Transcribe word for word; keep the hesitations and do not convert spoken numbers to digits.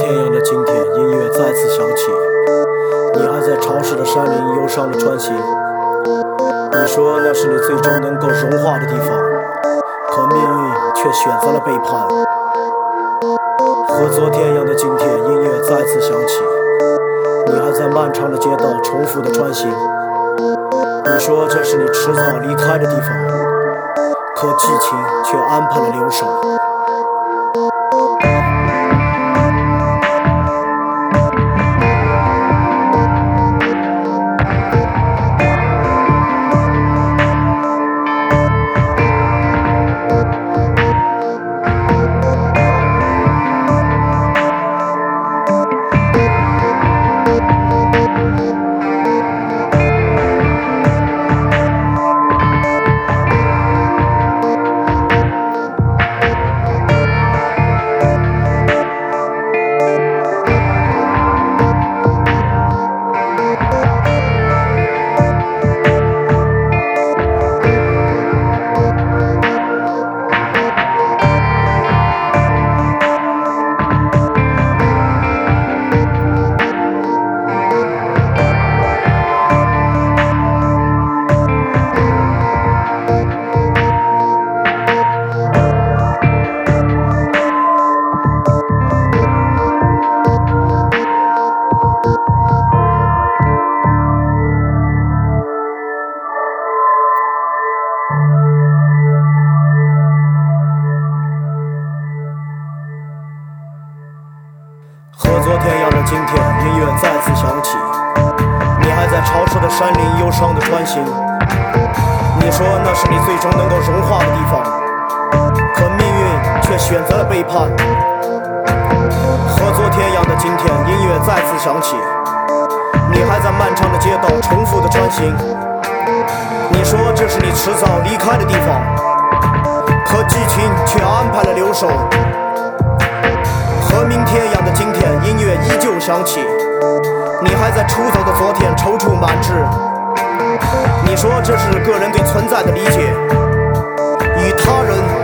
天样的今天，音乐再次响起，你还在潮湿的山林忧伤的穿行。你说那是你最终能够融化的地方，可命运却选择了背叛。和昨天一样的今天，音乐再次响起，你还在漫长的街道重复的穿行。你说这是你迟早离开的地方，可激情却安排了留守。和昨天一样的今天，音乐再次响起，你还在潮湿的山林忧伤的穿行。你说那是你最终能够融化的地方，可命运却选择了背叛。和昨天一样的今天，音乐再次响起，你还在漫长的街道重复的穿行。你说这是你迟早离开的地方，可激情却安排了留守。和明天一样的今天，音乐依旧响起，你还在出走的昨天踌躇满志。你说这是个人对存在的理解，与他人